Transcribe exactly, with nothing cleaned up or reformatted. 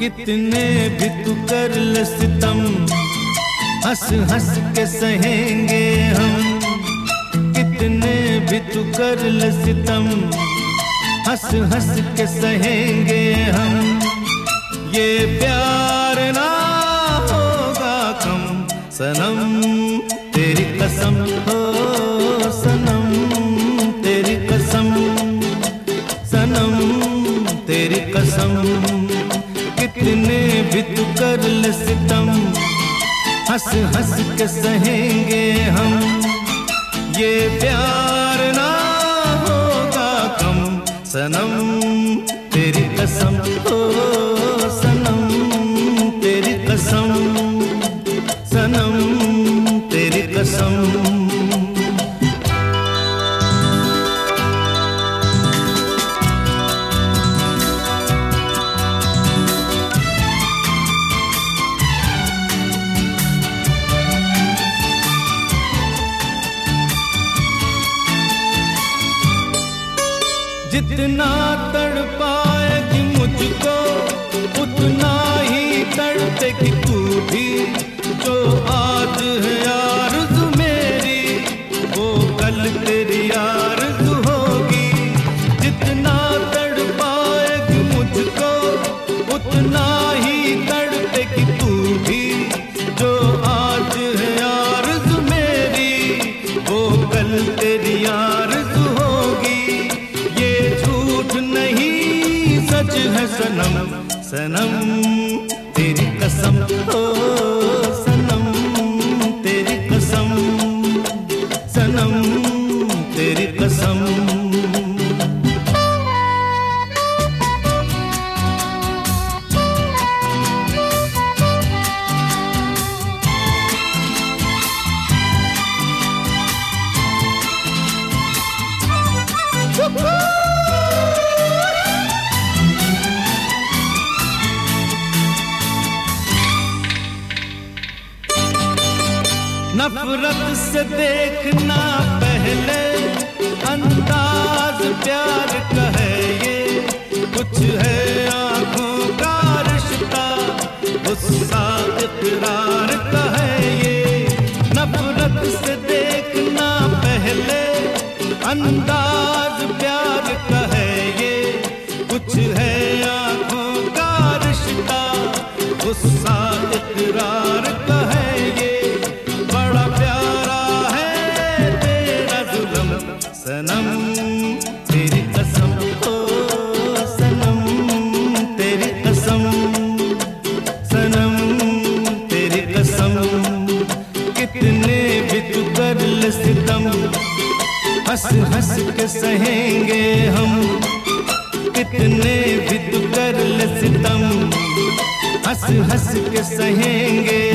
कितने भी तू कर ले सितम, हंस हंस के सहेंगे हम। कितने भी तू कर ले सितम, हंस हंस के सहेंगे हम। ये प्यार ना होगा कम सनम, तेरी कसम हो सनम, तेरी कसम सनम, तेरी कसम। कितने भी तू कर ले सितम, हंस हंस के सहेंगे हम। ये प्यार ना होगा कम सनम, तेरी कसम हो सनम, तेरी कसम सनम, तेरी कसम। जितना तड़पाएगी मुझको उतना ही तड़पेगी तू भी। जो आज है आरज़ू मेरी वो कल तेरी आरज़ू होगी। जितना तड़पाएगी मुझको उतना ही तड़पेगी तू भी। जो आज है आरज़ू मेरी वो कल तेरी आरज़ू होगी। सच है सनम सनम, तेरी कसम हो सनम, तेरी कसम सनम, तेरी कसम। नफरत से देखना पहले अंदाज प्यार का है ये। कुछ है आँखों का रिश्ता गुस्सा इकरार का है ये। नफरत से देखना पहले अंदाज प्यार का है ये। कुछ है आँखों का रिश्ता गुस्सा इकरार का है ये। सनम तेरी कसम हो सनम, तेरी कसम सनम, तेरी कसम। कितने भी तू कर ले सितम, हंस हंस के सहेंगे हम। कितने भी तू कर ले सितम, हंस हंस के सहेंगे